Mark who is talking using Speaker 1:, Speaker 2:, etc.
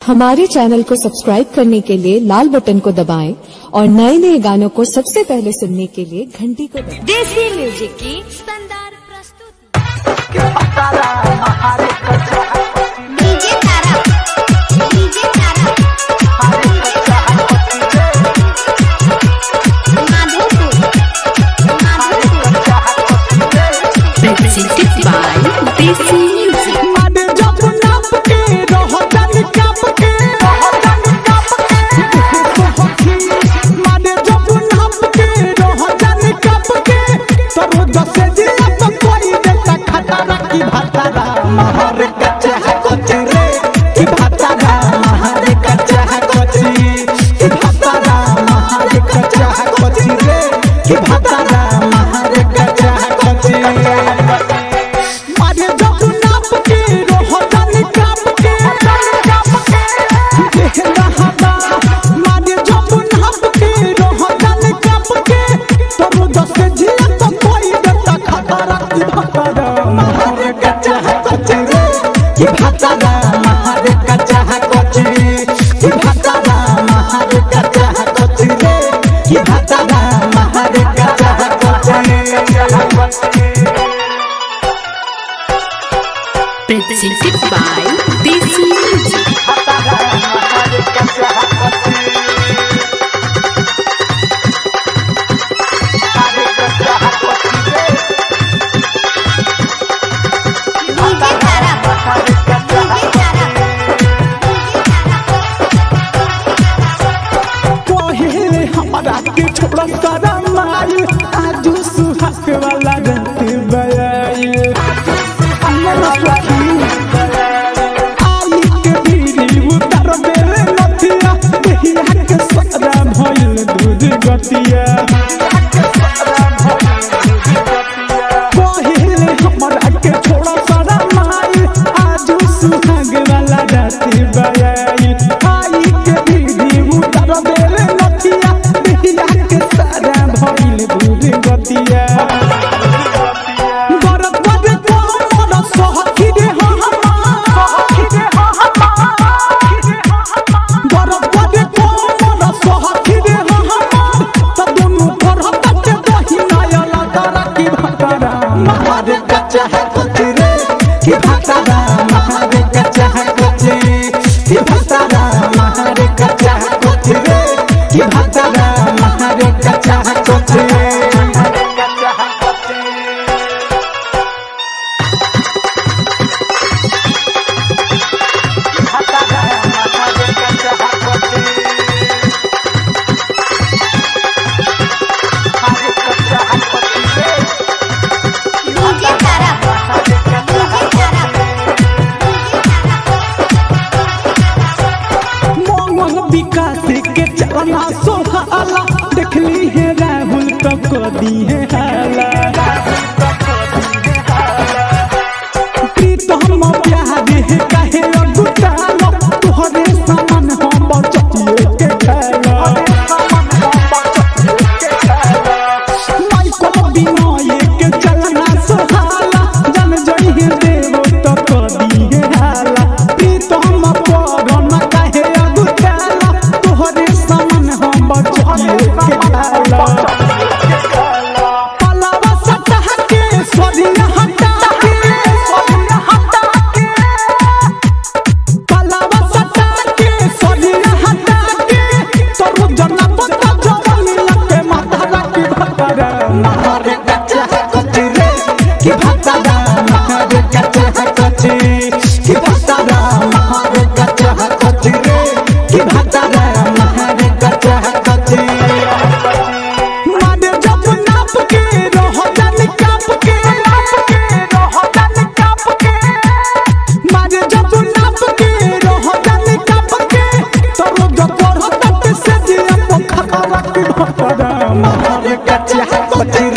Speaker 1: हमारे चैनल को सब्सक्राइब करने के लिए लाल बटन को दबाएं और नए नए गानों को सबसे पहले सुनने के लिए घंटी को दबाएं।
Speaker 2: देसी म्यूजिक की शानदार प्रस्तुति। DJ Tara, DJ Tara, Madhopur, presented by Desi music. Presented by Desi music.
Speaker 3: छोड़ा सारा माई आजू सुहाग वाला गंती बयाई आई के बीरी उतर मेरे नथिया देहिया के सारा भइल दूध गतिया पहिले हमरा के छोड़ा सारा माई आजू सुहाग वाला गंती बयाई आई के बीरी उतर मेरे नथिया देहिया के सारा भइल दूध गतिया सोहाला देखली है राहुल तो कदी है हाला प्रीतम प्यार है काहे अगुटालो तोहरे सामान हम बचतिए के खाला माइको बिनोए के चलना सोहाला जन जई है देवो तो कदी है हाला प्रीतम परन काहे अगुटालो तोहरे सामान हम बचतिए के खाला पलावा सटा के सोरिया हटा के पलावा सटा के सोरिया हटा के तोर जना पता जवानी लगे माथा की भतरा मारे कच्चा कच्ची रे की भतरा मारे कच्चा कच्ची की भतरा मारे कच्चा कच्ची रे की भतरा मारे कच्चा कच्ची मारे जब नाप के रहो जन काप के रहो जन काप के मारे जब नाप के रहो जन काप के तोरो जबर हट से दिया पोखरा की भतरा मारे कच्चा कच्ची